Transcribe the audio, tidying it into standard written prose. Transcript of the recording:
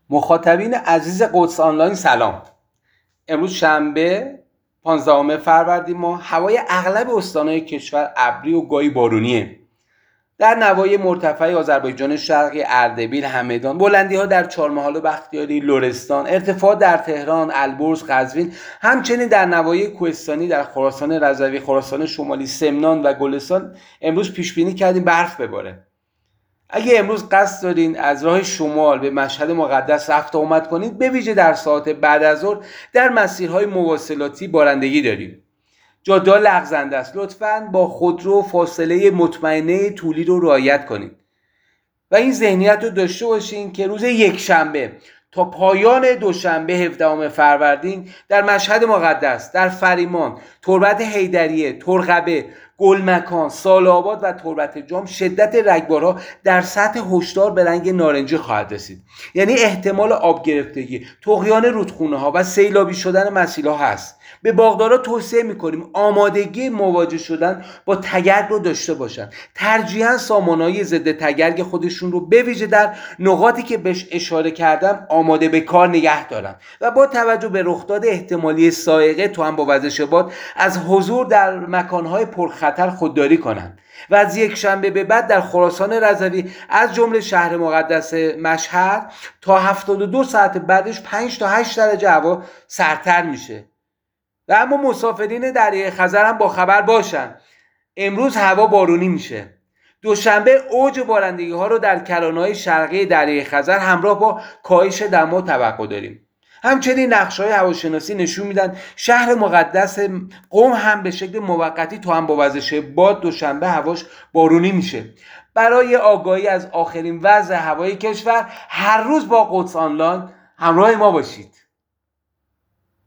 مخاطبین عزیز قدس آنلاین سلام. امروز شنبه 15 فروردین ماه. هوای اغلب استانهای کشور ابری و گاهی بارونیه. در نواحی مرتفع آذربایجان شرقی، اردبیل، همدان، بلندی‌ها در چهارمحال و بختیاری، لرستان، ارتفاع در تهران، البرز، قزوین، همچنین در نواحی کوهستانی در خراسان رضوی، خراسان شمالی، سمنان و گلستان امروز پیش بینی کردیم برف بباره. اگه امروز قصد دارین از راه شمال به مشهد مقدس رفت و آمد کنید، به ویژه در ساعات بعد از ظهر در مسیرهای مواصلاتی بارندگی داریم. جاده لغزنده است. لطفاً با خودرو فاصله مطمئنه طولی رو رعایت کنید و این ذهنیت رو داشته باشین که روز یکشنبه تا پایان دوشنبه 17 فروردین در مشهد مقدس، در فریمان، تربت حیدریه، ترقبه، گلمکان، سال‌آباد و تربت جام شدت رگبارها در سطح هشدار به رنگ نارنجی خواهد رسید. یعنی احتمال آب گرفتگی، طغیان رودخونه‌ها و سیلابی شدن مسیرها هست. به باغدارا توصیه می‌کنیم آمادگی مواجه شدن با تگرگ رو داشته باشن. ترجیحاً سامانه‌های ضد تگرگ خودشون رو به ویژه در نقاطی که بهش اشاره کردم آماده به کار نگه دارن و با توجه به رخداد احتمالی صاعقه توأم با وزش باد از حضور در مکان‌های پرخطر خودداری کنند. و از یک شنبه به بعد در خراسان رضوی از جمله شهر مقدس مشهد تا 72 ساعت بعدش 5 تا 8 درجه هوا سردتر میشه. و اما مسافرین دریای خزر هم با خبر باشن، امروز هوا بارونی میشه. دوشنبه اوج بارندگی ها رو در کرانه‌های شرقی دریای خزر همراه با کاهش دما توقع داریم. همچنین نقشه‌های هواشناسی نشون میدن شهر مقدس قم هم به شکل موقتی توأم با وزش باد دوشنبه هواش بارونی میشه. برای آگاهی از آخرین وضع هوای کشور هر روز با قدس آنلاین همراه ما باشید.